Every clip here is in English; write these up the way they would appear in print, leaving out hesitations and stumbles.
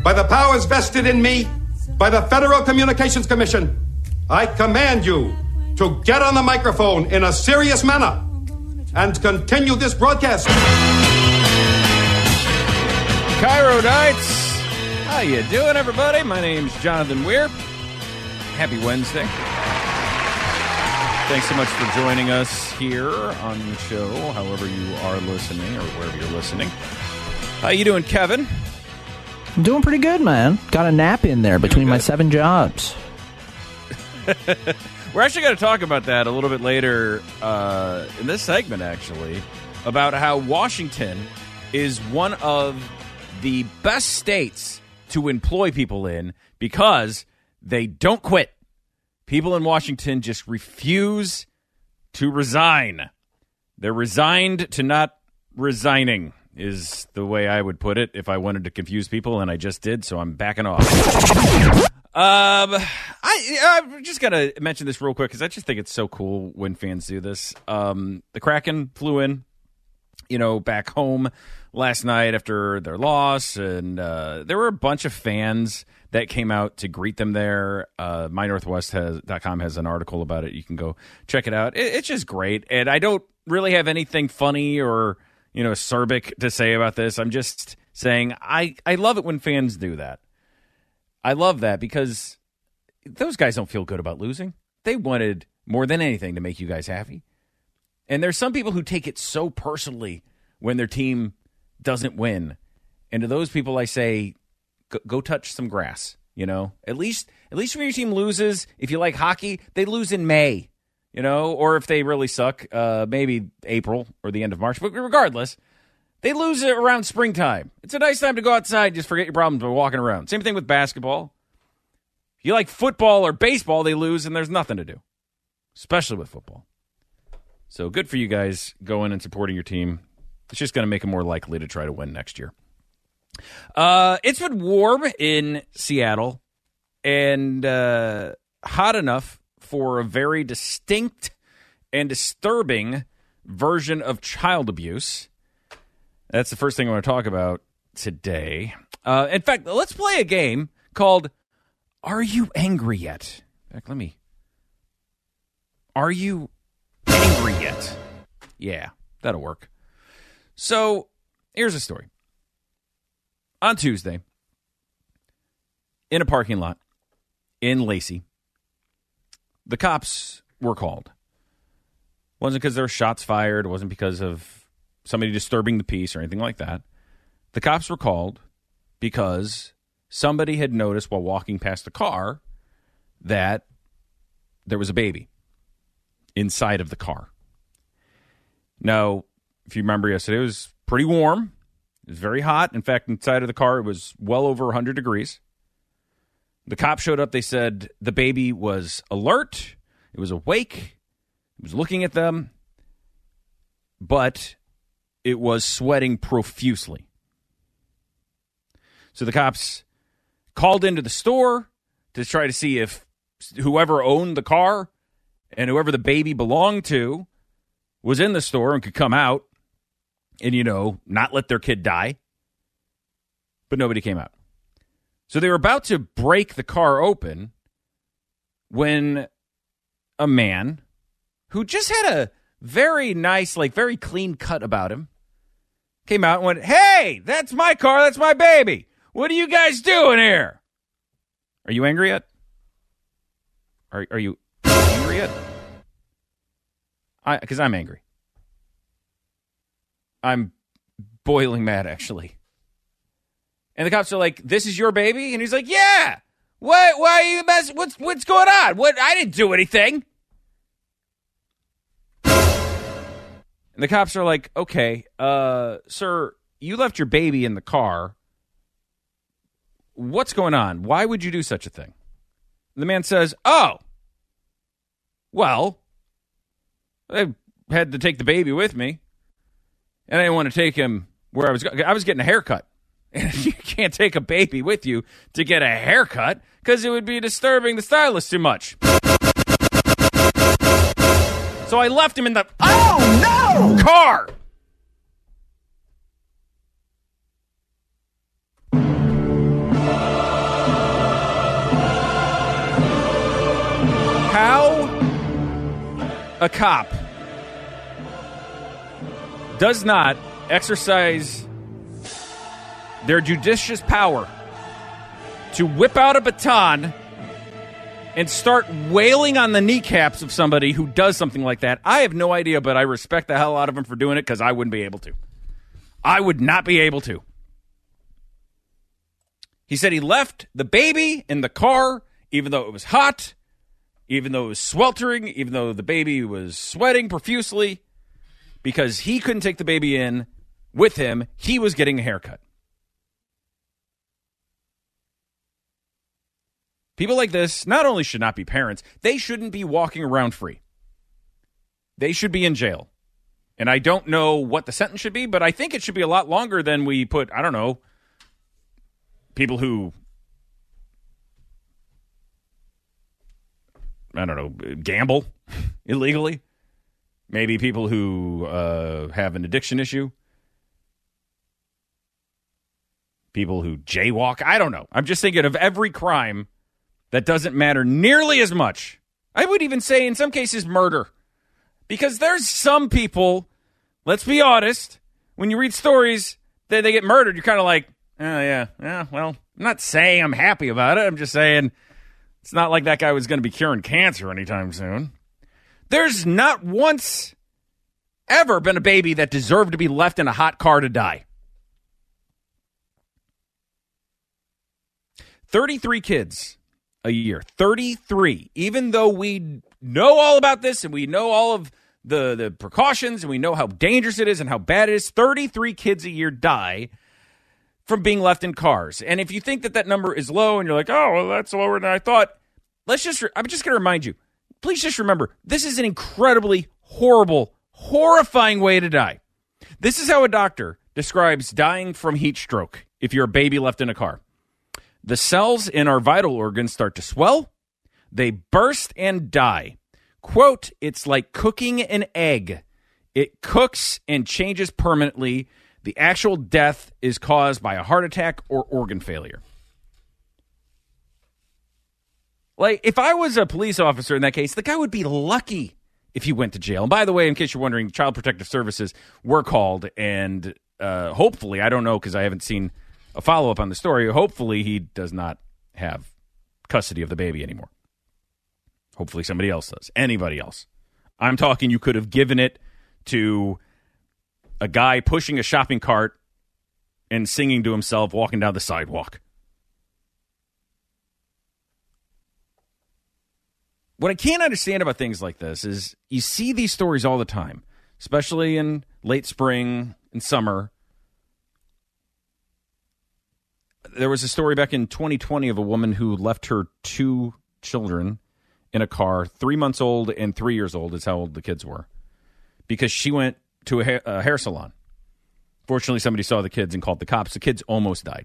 by the powers vested in me by the Federal Communications Commission, I command you to get on the microphone in a serious manner and continue this broadcast. Cairo Nights, how you doing, everybody? My name's Jonathan Weir. Happy Wednesday. Thanks so much for joining us here on the show, however you are listening or wherever you're listening. How you doing, Kevin? I'm doing pretty good, man. Got a nap in there between my 7 jobs. We're actually going to talk about that a little bit later in this segment, actually, about how Washington is one of the best states to employ people in because they don't quit. People in Washington just refuse to resign. They're resigned to not resigning is the way I would put it if I wanted to confuse people, and I just did, so I'm backing off. I'm just going to mention this real quick because I just think it's so cool when fans do this. The Kraken flew in, back home last night after their loss, and there were a bunch of fans that came out to greet them there. MyNorthwest.com has an article about it. You can go check it out. It's just great, and I don't really have anything funny or acerbic to say about this. I'm just saying I love it when fans do that. I love that because those guys don't feel good about losing. They wanted more than anything to make you guys happy. And there's some people who take it so personally when their team doesn't win. And to those people, I say, go touch some grass. At least when your team loses, if you like hockey, they lose in May. Or if they really suck, maybe April or the end of March. But regardless, they lose it around springtime. It's a nice time to go outside and just forget your problems by walking around. Same thing with basketball. If you like football or baseball, they lose and there's nothing to do, especially with football. So good for you guys going and supporting your team. It's just going to make them more likely to try to win next year. It's been warm in Seattle and hot enough for a very distinct and disturbing version of child abuse. That's the first thing I want to talk about today. In fact, let's play a game called Are You Angry Yet? In fact, Are You Angry Yet? Yeah, that'll work. So, here's a story. On Tuesday, in a parking lot in Lacey, the cops were called. It wasn't because there were shots fired. It wasn't because of somebody disturbing the peace or anything like that. The cops were called because somebody had noticed while walking past the car that there was a baby inside of the car. Now, if you remember yesterday, it was pretty warm. It was very hot. In fact, inside of the car, it was well over 100 degrees. The cops showed up. They said the baby was alert. It was awake. It was looking at them. But it was sweating profusely. So the cops called into the store to try to see if whoever owned the car and whoever the baby belonged to was in the store and could come out and, not let their kid die. But nobody came out. So they were about to break the car open when a man who just had a very nice, very clean cut about him came out and went, "Hey, that's my car. That's my baby. What are you guys doing here? Are you angry yet? Are you angry yet? Because I'm angry. I'm boiling mad, actually." And the cops are like, "This is your baby?" And he's like, "Yeah. What? Why are you messing? What's going on? What? I didn't do anything." And the cops are like, "Okay, sir, you left your baby in the car. What's going on? Why would you do such a thing?" And the man says, "Oh, well, I had to take the baby with me, and I didn't want to take him where I was going. I was getting a haircut. And you can't take a baby with you to get a haircut because it would be disturbing the stylist too much. So I left him in the car." a cop does not exercise their judicious power to whip out a baton and start wailing on the kneecaps of somebody who does something like that, I have no idea, but I respect the hell out of him for doing it because I wouldn't be able to. I would not be able to. He said he left the baby in the car, even though it was hot, even though it was sweltering, even though the baby was sweating profusely, because he couldn't take the baby in with him. He was getting a haircut. People like this not only should not be parents, they shouldn't be walking around free. They should be in jail. And I don't know what the sentence should be, but I think it should be a lot longer than we put, I don't know, people who, I don't know, gamble illegally. Maybe people who have an addiction issue. People who jaywalk. I don't know. I'm just thinking of every crime that doesn't matter nearly as much. I would even say in some cases murder. Because there's some people, let's be honest, when you read stories that they get murdered, you're kind of like, oh, yeah, well, I'm not saying I'm happy about it. I'm just saying it's not like that guy was going to be curing cancer anytime soon. There's not once ever been a baby that deserved to be left in a hot car to die. 33 kids a year. 33. Even though we know all about this and we know all of the precautions and we know how dangerous it is and how bad it is, 33 kids a year die from being left in cars. And if you think that number is low and you're like, oh, well, that's lower than I thought, I'm just going to remind you, please just remember, this is an incredibly horrible, horrifying way to die. This is how a doctor describes dying from heat stroke if you're a baby left in a car. The cells in our vital organs start to swell, they burst and die. Quote, it's like cooking an egg. It cooks and changes permanently. The actual death is caused by a heart attack or organ failure. Like, if I was a police officer in that case, the guy would be lucky if he went to jail. And by the way, in case you're wondering, Child Protective Services were called, and hopefully, I don't know because I haven't seen a follow-up on the story, hopefully he does not have custody of the baby anymore. Hopefully somebody else does. Anybody else. I'm talking you could have given it to a guy pushing a shopping cart and singing to himself walking down the sidewalk. What I can't understand about things like this is you see these stories all the time, especially in late spring and summer. There was a story back in 2020 of a woman who left her 2 children in a car, 3 months old and 3 years old is how old the kids were, because she went to a hair salon. Fortunately, somebody saw the kids and called the cops. The kids almost died.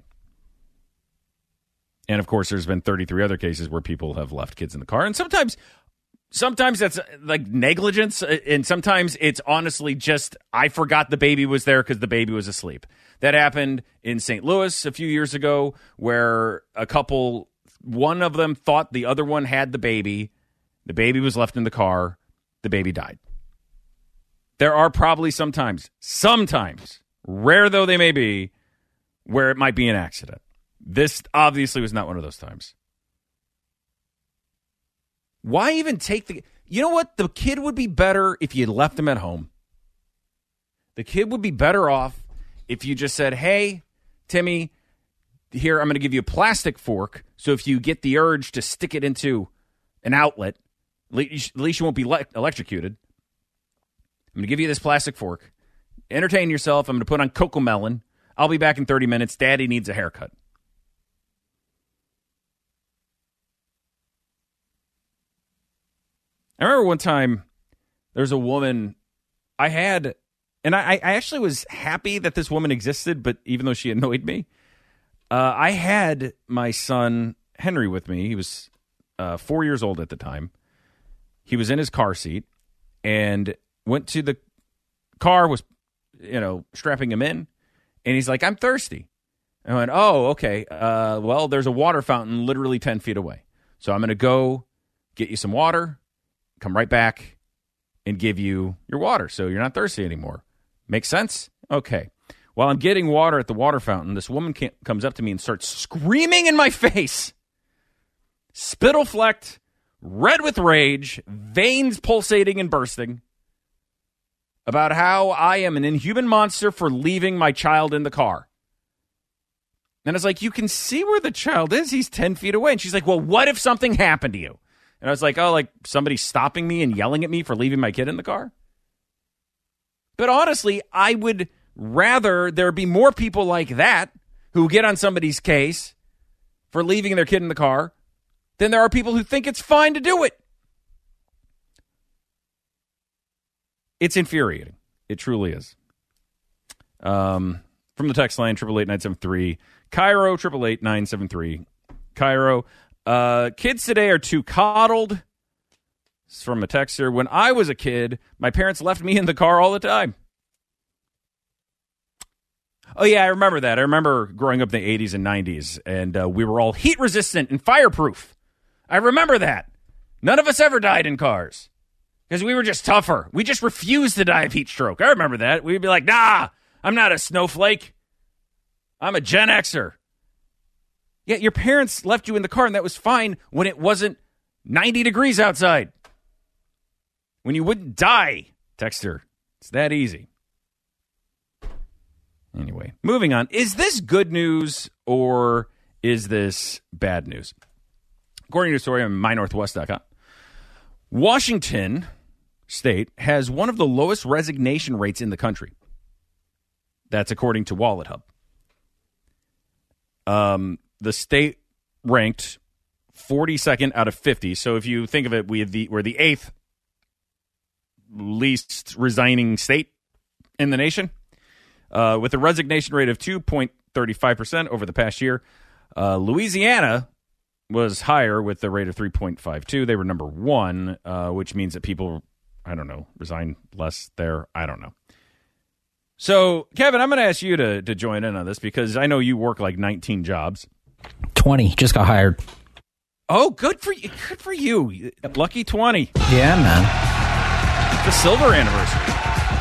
And, of course, there's been 33 other cases where people have left kids in the car. And sometimes that's like negligence, and sometimes it's honestly just I forgot the baby was there because the baby was asleep. That happened in St. Louis a few years ago where a couple, one of them thought the other one had the baby. The baby was left in the car. The baby died. There are probably sometimes, rare though they may be, where it might be an accident. This obviously was not one of those times. Why even take the... You know what? The kid would be better if you left him at home. The kid would be better off if you just said, hey, Timmy, here, I'm going to give you a plastic fork, so if you get the urge to stick it into an outlet, at least you won't be electrocuted. I'm going to give you this plastic fork. Entertain yourself. I'm going to put on Cocomelon. I'll be back in 30 minutes. Daddy needs a haircut. I remember one time there was a woman I had, and I actually was happy that this woman existed, but even though she annoyed me, I had my son Henry with me. He was 4 years old at the time. He was in his car seat and went to the car, was, strapping him in, and he's like, I'm thirsty. I went, oh, okay. Well, there's a water fountain literally 10 feet away. So I'm going to go get you some water, come right back, and give you your water so you're not thirsty anymore. Make sense? Okay. While I'm getting water at the water fountain, this woman comes up to me and starts screaming in my face. Spittle-flecked, red with rage, veins pulsating and bursting, about how I am an inhuman monster for leaving my child in the car. And I was like, you can see where the child is. He's 10 feet away. And she's like, well, what if something happened to you? And I was like, oh, like somebody stopping me and yelling at me for leaving my kid in the car? But honestly, I would rather there be more people like that who get on somebody's case for leaving their kid in the car than there are people who think it's fine to do it. It's infuriating. It truly is. From the text line, 888-973. Cairo, 888-973. Cairo. Kids today are too coddled. This is from a texter. When I was a kid, my parents left me in the car all the time. Oh, yeah, I remember that. I remember growing up in the 80s and 90s, and we were all heat-resistant and fireproof. I remember that. None of us ever died in cars because we were just tougher. We just refused to die of heat stroke. I remember that. We'd be like, nah, I'm not a snowflake. I'm a Gen Xer. Yeah, your parents left you in the car, and that was fine when it wasn't 90 degrees outside. When you wouldn't die, texter. It's that easy. Anyway, moving on. Is this good news or is this bad news? According to a story on MyNorthwest.com, Washington State has one of the lowest resignation rates in the country. That's according to Wallet Hub. The state ranked 42nd out of 50. So if you think of it, we're the 8th least resigning state in the nation, with a resignation rate of 2.35% over the past year. Louisiana was higher with the rate of 3.52. They were number 1, which means that people, I don't know, resign less there. I don't know. So, Kevin, I'm going to ask you to join in on this because I know you work like 19 jobs. 20. Just got hired. Oh, good for you. Good for you. Lucky 20. Yeah, man. The silver anniversary.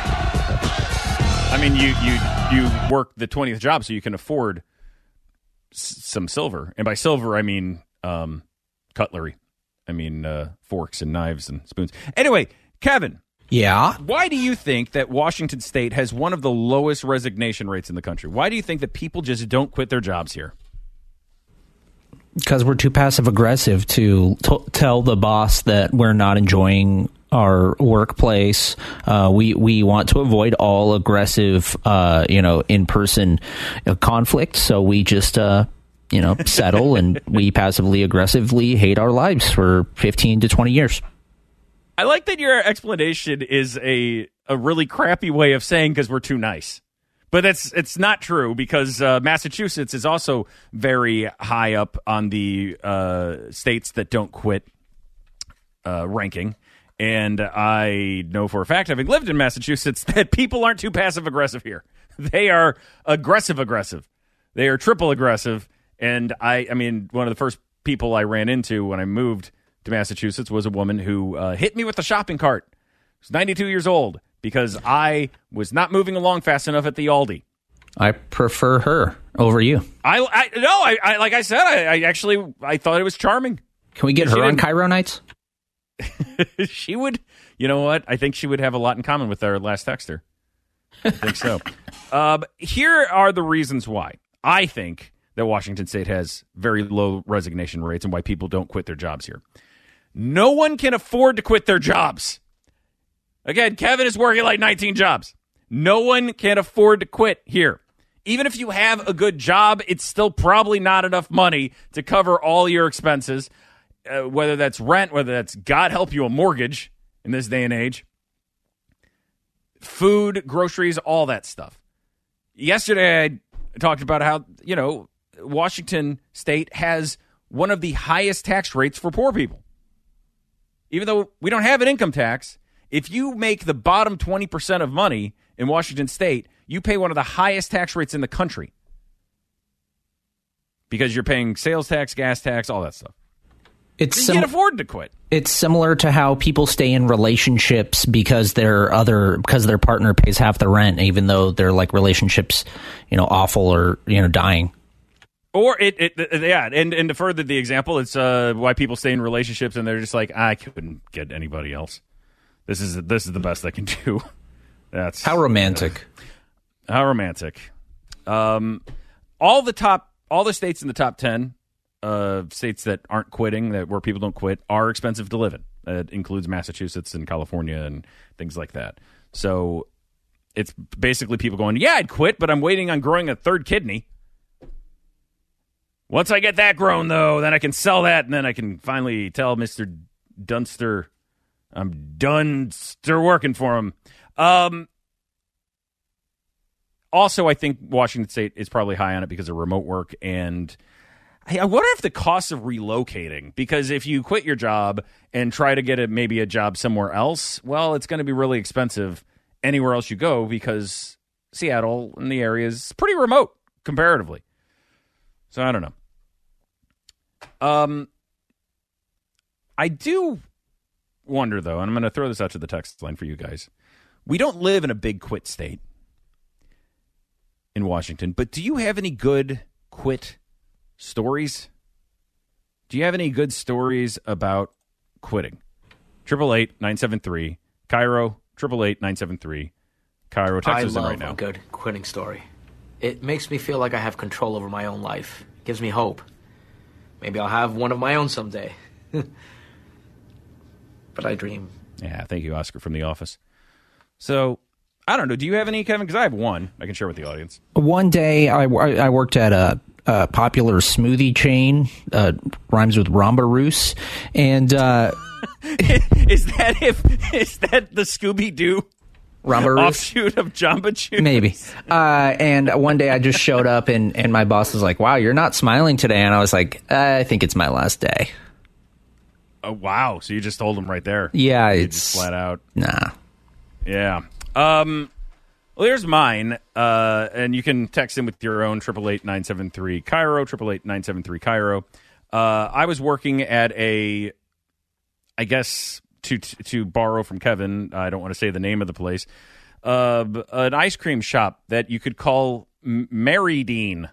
I mean, you work the 20th job so you can afford some silver. And by silver, I mean cutlery. I mean forks and knives and spoons. Anyway, Kevin. Yeah? Why do you think that Washington State has one of the lowest resignation rates in the country? Why do you think that people just don't quit their jobs here? Because we're too passive-aggressive to tell the boss that we're not enjoying our workplace. We want to avoid all aggressive, in-person conflict. So we just, settle and we passively-aggressively hate our lives for 15 to 20 years. I like that your explanation is a really crappy way of saying because we're too nice. But it's not true because Massachusetts is also very high up on the states that don't quit ranking. And I know for a fact, having lived in Massachusetts, that people aren't too passive-aggressive here. They are aggressive. They are triple aggressive. And I mean, one of the first people I ran into when I moved to Massachusetts was a woman who hit me with a shopping cart. She was 92 years old because I was not moving along fast enough at the Aldi. I prefer her over you. I like I said, I thought it was charming. Can we get her on Cairo nights? She would, you know what? I think she would have a lot in common with our last texter. I think so. Here are the reasons why I think that Washington State has very low resignation rates and why people don't quit their jobs here. No one can afford to quit their jobs. Again, Kevin is working like 19 jobs. No one can afford to quit here. Even if you have a good job, it's still probably not enough money to cover all your expenses, whether that's rent, whether that's, God help you, a mortgage in this day and age, food, groceries, all that stuff. Yesterday, I talked about how, Washington State has one of the highest tax rates for poor people. Even though we don't have an income tax, if you make the bottom 20% of money in Washington State, you pay one of the highest tax rates in the country because you're paying sales tax, gas tax, all that stuff. You can't afford to quit. It's similar to how people stay in relationships because their partner pays half the rent, even though their like relationships, awful or dying. Or and to further the example, it's why people stay in relationships and they're just like, I couldn't get anybody else. This is the best I can do. That's how romantic. How romantic. All the states in the top 10. States that aren't quitting, where people don't quit, are expensive to live in. It includes Massachusetts and California and things like that. So it's basically people going, yeah, I'd quit, but I'm waiting on growing a third kidney. Once I get that grown, though, then I can sell that, and then I can finally tell Mr. Dunster I'm done working for him. Also, I think Washington State is probably high on it because of remote work, and I wonder if the cost of relocating, because if you quit your job and try to get maybe a job somewhere else, well, it's going to be really expensive anywhere else you go because Seattle and the area is pretty remote comparatively. So I don't know. I do wonder, though, and I'm going to throw this out to the text line for you guys. We don't live in a big quit state in Washington, but do you have any good quit stories? Do you have any good stories about quitting? 888-973 Cairo, 888-973 Cairo. Text us in right now. I love a good quitting story. It makes me feel like I have control over my own life. It gives me hope. Maybe I'll have one of my own someday. But I dream. Yeah, thank you, Oscar from The Office. So, I don't know. Do you have any, Kevin? Because I have one I can share with the audience. One day, I worked at a popular smoothie chain, rhymes with Ramba Roos, and is that the Scooby-Doo Ramba Roos offshoot of Jamba Juice? Maybe. And one day I just showed up and my boss was like, "Wow, you're not smiling today," and I was like, "I think it's my last day." Oh wow! So you just told him right there? Yeah, it's just flat out. Nah. Yeah. Well, here's mine, and you can text in with your own 888-973 Cairo, 888-973 Cairo. I was working at I guess to borrow from Kevin, I don't want to say the name of the place, an ice cream shop that you could call Mary Dean,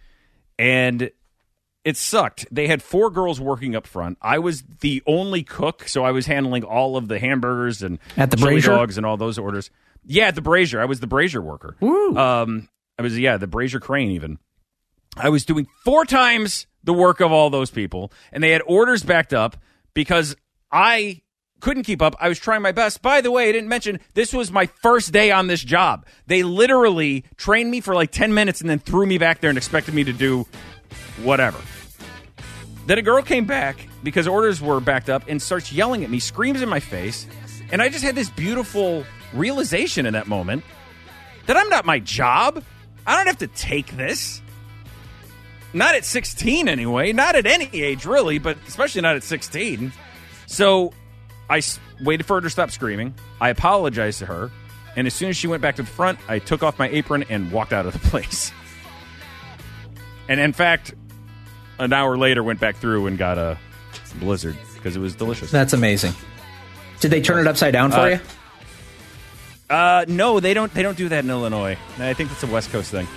and it sucked. They had 4 girls working up front. I was the only cook, so I was handling all of the hamburgers and at the chili Brazier? Dogs and all those orders. Yeah, at the Brazier. I was the Brazier worker. Woo. I was, the Brazier crane even. I was doing 4 times the work of all those people, and they had orders backed up because I couldn't keep up. I was trying my best. By the way, I didn't mention, this was my first day on this job. They literally trained me for like 10 minutes and then threw me back there and expected me to do whatever. Then a girl came back because orders were backed up and starts yelling at me, screams in my face, and I just had this beautiful realization in that moment that I'm not my job. I don't have to take this. Not at 16 anyway. Not at any age really, but especially not at 16. So I waited for her to stop screaming. I apologized to her, and as soon as she went back to the front, I took off my apron and walked out of the place. And in fact, an hour later, went back through and got a Blizzard because it was delicious. That's amazing. Did they turn it upside down for you? No, they don't. They don't do that in Illinois. I think it's a West Coast thing.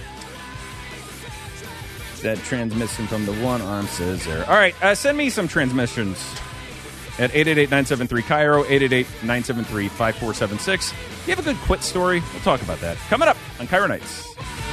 That transmission from the one-arm scissor. All right, send me some transmissions at 888-973 Cairo, 888-973-5476. If you have a good quit story, we'll talk about that. Coming up on Cairo Nights.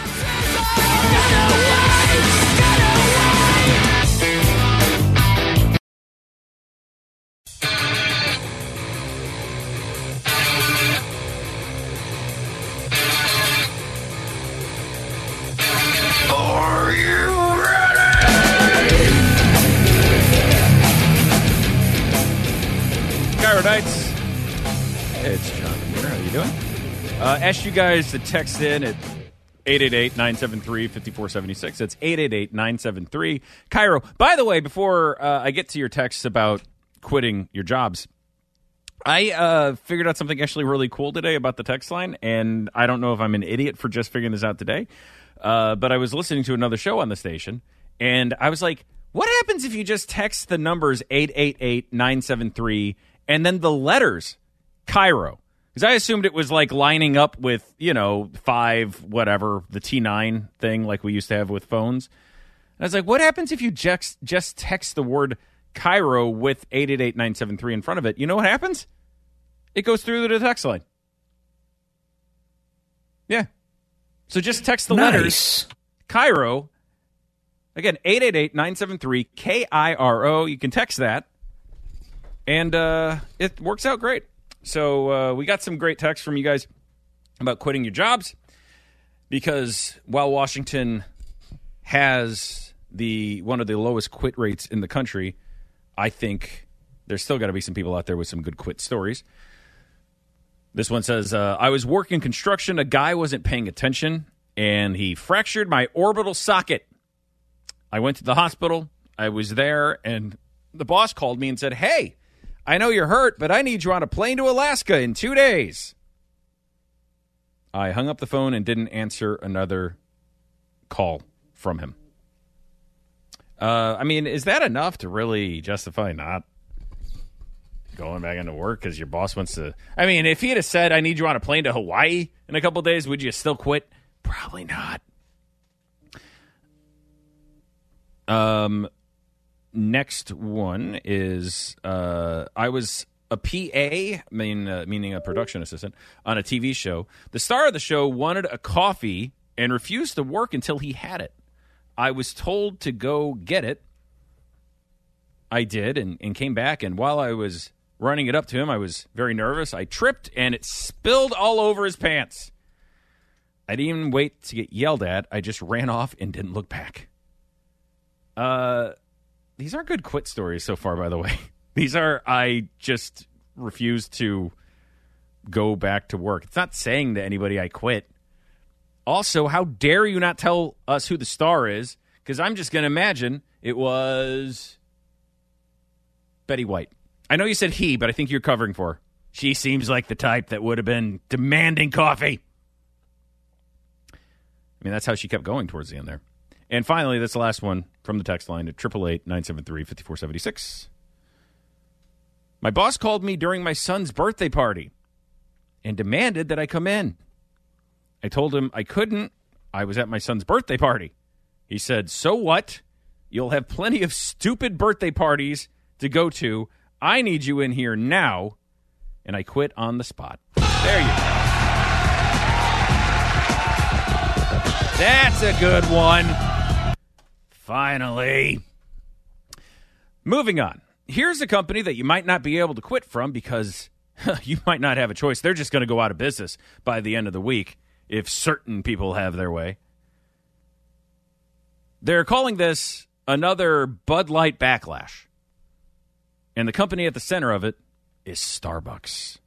Nights. It's John here. How you doing? Asked you guys to text in at 888-973-5476. That's 888-973 Cairo. By the way, before I get to your texts about quitting your jobs, I figured out something actually really cool today about the text line, and I don't know if I'm an idiot for just figuring this out today, but I was listening to another show on the station, and I was like, What happens if you just text the numbers 888-973 and then the letters Cairo? Because I assumed it was like lining up with, 5, whatever, the T9 thing like we used to have with phones. And I was like, what happens if you just text the word Cairo with 888-973 in front of it? You know what happens? It goes through the text line. Yeah. So just text the letters Cairo. Again, 888-973-KIRO. You can text that. And it works out great. So we got some great texts from you guys about quitting your jobs. Because while Washington has one of the lowest quit rates in the country, I think there's still got to be some people out there with some good quit stories. This one says, I was working construction. A guy wasn't paying attention, and he fractured my orbital socket. I went to the hospital. I was there, and the boss called me and said, hey, I know you're hurt, but I need you on a plane to Alaska in 2 days. I hung up the phone and didn't answer another call from him. Is that enough to really justify not going back into work because your boss wants to? If he had said, I need you on a plane to Hawaii in a couple days, would you still quit? Probably not. Next one is I was a PA, meaning a production assistant, on a TV show. The star of the show wanted a coffee and refused to work until he had it. I was told to go get it. I did and came back, and while I was running it up to him, I was very nervous. I tripped, and it spilled all over his pants. I didn't even wait to get yelled at. I just ran off and didn't look back. These aren't good quit stories so far, by the way. These are, I just refused to go back to work. It's not saying to anybody I quit. Also, how dare you not tell us who the star is? Because I'm just going to imagine it was Betty White. I know you said he, but I think you're covering for her. She seems like the type that would have been demanding coffee. That's how she kept going towards the end there. And finally, this last one from the text line at 888-973-5476. My boss called me during my son's birthday party and demanded that I come in. I told him I couldn't. I was at my son's birthday party. He said, so what? You'll have plenty of stupid birthday parties to go to. I need you in here now. And I quit on the spot. There you go. That's a good one. Finally. Moving on. Here's a company that you might not be able to quit from because you might not have a choice. They're just going to go out of business by the end of the week if certain people have their way. They're calling this another Bud Light backlash. And the company at the center of it is Starbucks.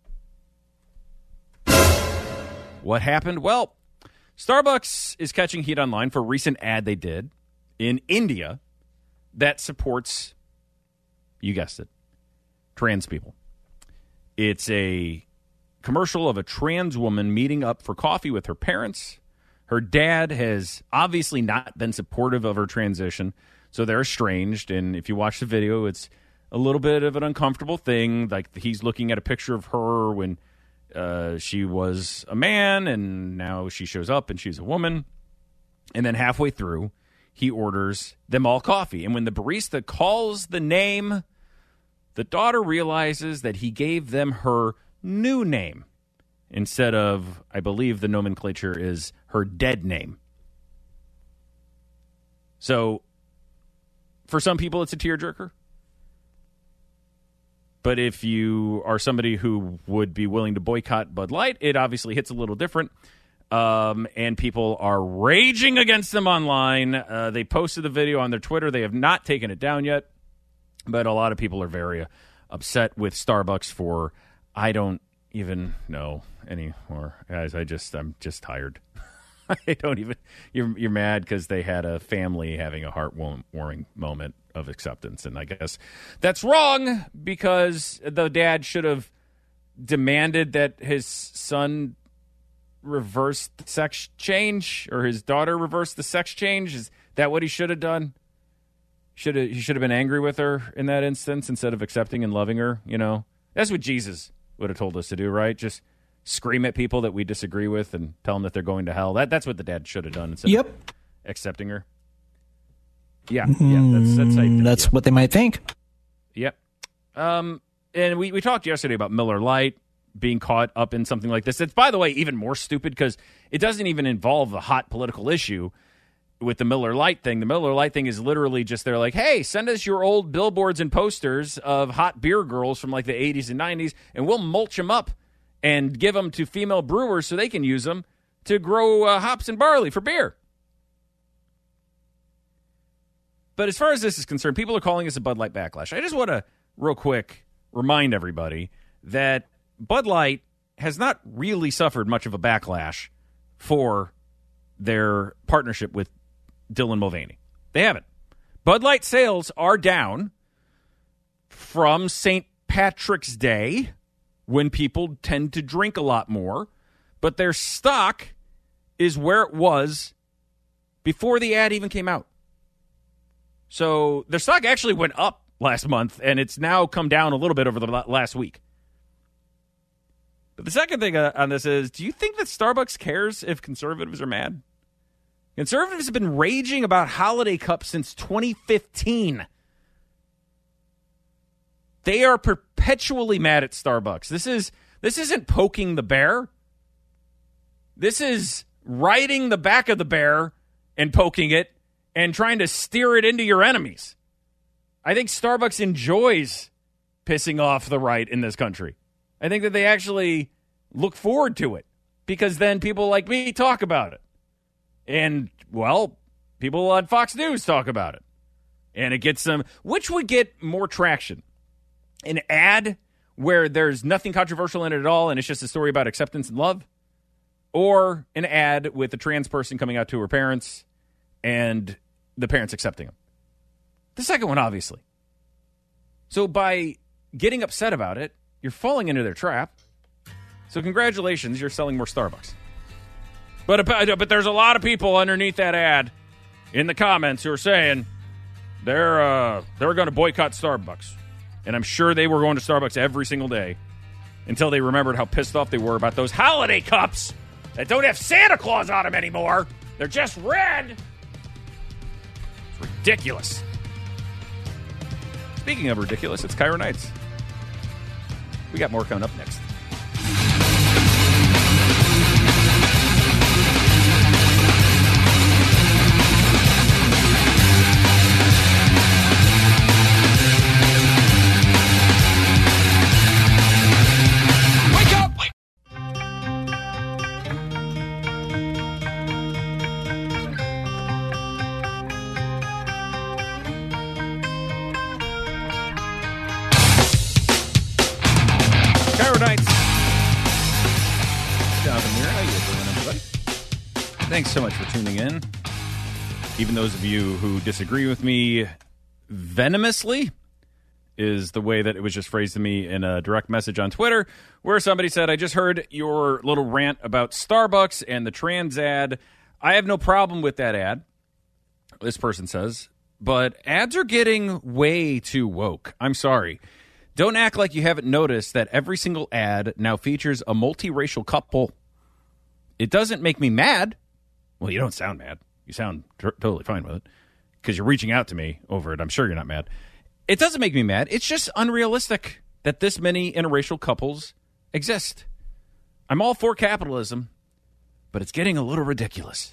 What happened? Well, Starbucks is catching heat online for a recent ad they did in India that supports, you guessed it, trans people. It's a commercial of a trans woman meeting up for coffee with her parents. Her dad has obviously not been supportive of her transition, so they're estranged. And if you watch the video, it's a little bit of an uncomfortable thing. Like he's looking at a picture of her when she was a man, and now she shows up and she's a woman. And then halfway through, he orders them all coffee. And when the barista calls the name, the daughter realizes that he gave them her new name instead of, I believe the nomenclature is her dead name. So for some people, it's a tearjerker. But if you are somebody who would be willing to boycott Bud Light, it obviously hits a little different. And people are raging against them online. They posted the video on their Twitter. They have not taken it down yet. But a lot of people are very upset with Starbucks for, I don't even know anymore. Guys, I'm just tired. I don't even, you're mad because they had a family having a heartwarming moment of acceptance. And I guess that's wrong because the dad should have demanded that his son reverse the sex change or his daughter reverse the sex change. Is that what he should have done? He should have been angry with her in that instance instead of accepting and loving her. That's what Jesus would have told us to do, right? Just scream at people that we disagree with and tell them that they're going to hell. That's what the dad should have done instead of accepting her. Yeah, that's how you think, that's what they might think. Yep. And we talked yesterday about Miller Lite being caught up in something like this. It's, by the way, even more stupid because it doesn't even involve a hot political issue with the Miller Lite thing. The Miller Lite thing is literally just they're like, hey, send us your old billboards and posters of hot beer girls from like the 80s and 90s, and we'll mulch them up and give them to female brewers so they can use them to grow hops and barley for beer. But as far as this is concerned, people are calling this a Bud Light backlash. I just want to, real quick, remind everybody that Bud Light has not really suffered much of a backlash for their partnership with Dylan Mulvaney. They haven't. Bud Light sales are down from St. Patrick's Day, when people tend to drink a lot more, but their stock is where it was before the ad even came out. So their stock actually went up last month, and it's now come down a little bit over the last week. But the second thing on this is, do you think that Starbucks cares if conservatives are mad? Conservatives have been raging about holiday cups since 2015. They are perpetually mad at Starbucks. This isn't poking the bear. This is riding the back of the bear and poking it and trying to steer it into your enemies. I think Starbucks enjoys pissing off the right in this country. I think that they actually look forward to it because then people like me talk about it. And, well, people on Fox News talk about it. And it gets them, which would get more traction? An ad where there's nothing controversial in it at all and it's just a story about acceptance and love? Or an ad with a trans person coming out to her parents and the parents accepting them? The second one, obviously. So by getting upset about it, you're falling into their trap. So congratulations, you're selling more Starbucks. But there's a lot of people underneath that ad in the comments who are saying they're going to boycott Starbucks. And I'm sure they were going to Starbucks every single day until they remembered how pissed off they were about those holiday cups that don't have Santa Claus on them anymore. They're just red. It's ridiculous. Speaking of ridiculous, it's Cairo Nights. We got more coming up next. Thanks so much for tuning in. Even those of you who disagree with me venomously is the way that it was just phrased to me in a direct message on Twitter, where somebody said, I just heard your little rant about Starbucks and the trans ad. I have no problem with that ad, this person says, but ads are getting way too woke. I'm sorry. Don't act like you haven't noticed that every single ad now features a multiracial couple. It doesn't make me mad. Well, you don't sound mad. You sound totally fine with it because you're reaching out to me over it. I'm sure you're not mad. It doesn't make me mad. It's just unrealistic that this many interracial couples exist. I'm all for capitalism, but it's getting a little ridiculous.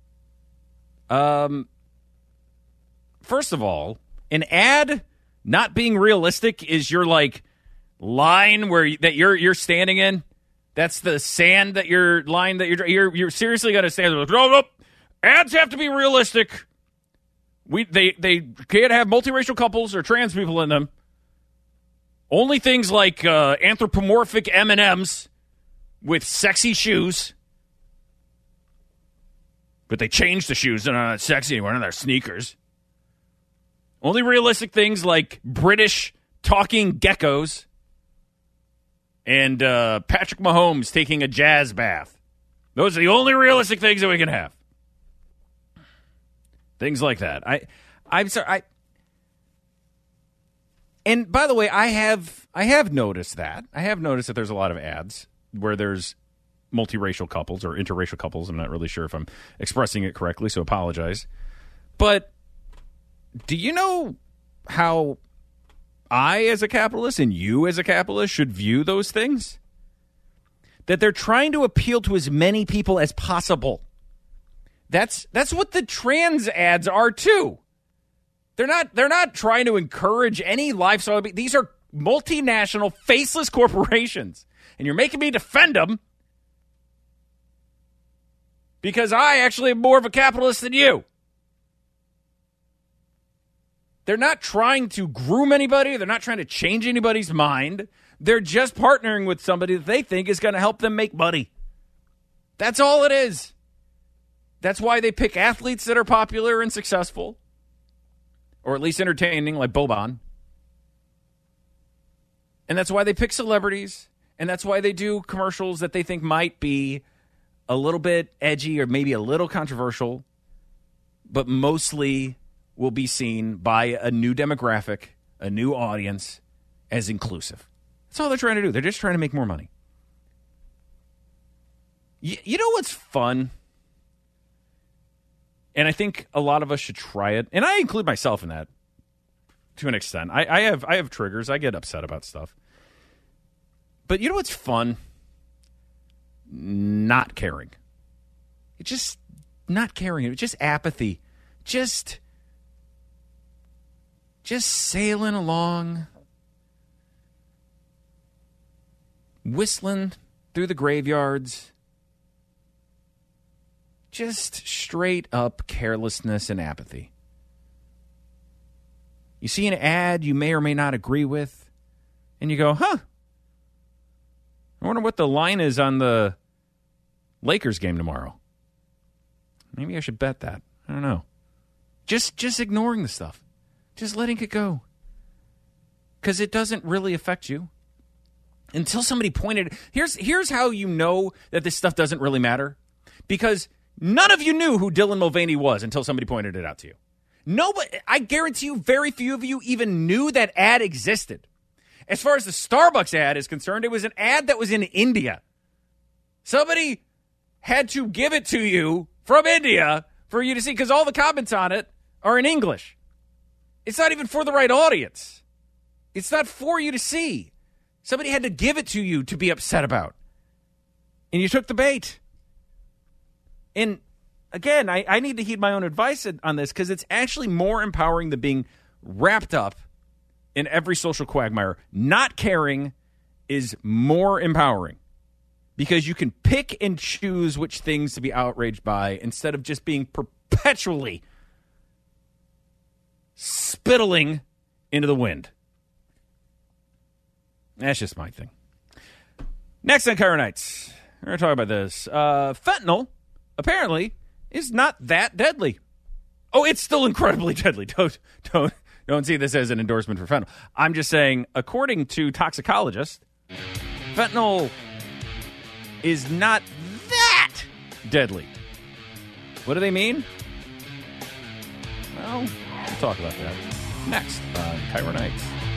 First of all, an ad not being realistic is your like line where that you're standing in. That's the sand that you're seriously going to stand there. No. Ads have to be realistic. They can't have multiracial couples or trans people in them. Only things like anthropomorphic M&Ms with sexy shoes. But they changed the shoes. They're not sexy anymore. They're sneakers. Only realistic things like British talking geckos. And Patrick Mahomes taking a jazz bath. Those are the only realistic things that we can have. Things like that. I'm sorry. And by the way, I have noticed that. I have noticed that there's a lot of ads where there's multiracial couples or interracial couples. I'm not really sure if I'm expressing it correctly, so apologize. But do you know how I, as a capitalist, and you, as a capitalist, should view those things? That they're trying to appeal to as many people as possible. That's what the trans ads are, too. They're not trying to encourage any lifestyle. These are multinational, faceless corporations. And you're making me defend them because I actually am more of a capitalist than you. They're not trying to groom anybody. They're not trying to change anybody's mind. They're just partnering with somebody that they think is going to help them make money. That's all it is. That's why they pick athletes that are popular and successful, or at least entertaining, like Boban. And that's why they pick celebrities. And that's why they do commercials that they think might be a little bit edgy or maybe a little controversial, but mostly will be seen by a new demographic, a new audience, as inclusive. That's all they're trying to do. They're just trying to make more money. You know what's fun? And I think a lot of us should try it. And I include myself in that to an extent. I have triggers. I get upset about stuff. But you know what's fun? Not caring. It's just not caring. It's just apathy. Just sailing along, whistling through the graveyards. Just straight up carelessness and apathy. You see an ad you may or may not agree with, and you go, I wonder what the line is on the Lakers game tomorrow. Maybe I should bet that. I don't know. Just ignoring the stuff. Just letting it go. Because it doesn't really affect you. Until somebody pointed... Here's how you know that this stuff doesn't really matter. Because none of you knew who Dylan Mulvaney was until somebody pointed it out to you. Nobody, I guarantee you, very few of you even knew that ad existed. As far as the Starbucks ad is concerned, it was an ad that was in India. Somebody had to give it to you from India for you to see, because all the comments on it are in English. It's not even for the right audience. It's not for you to see. Somebody had to give it to you to be upset about. And you took the bait. And again, I need to heed my own advice on this, because it's actually more empowering than being wrapped up in every social quagmire. Not caring is more empowering, because you can pick and choose which things to be outraged by instead of just being perpetually spittling into the wind. That's just my thing. Next on Cairo Nights, we're going to talk about this. Fentanyl, apparently, is not that deadly. Oh, it's still incredibly deadly. Don't see this as an endorsement for fentanyl. I'm just saying, according to toxicologists, fentanyl is not that deadly. What do they mean? Well, we'll talk about that next on Cairo Nights.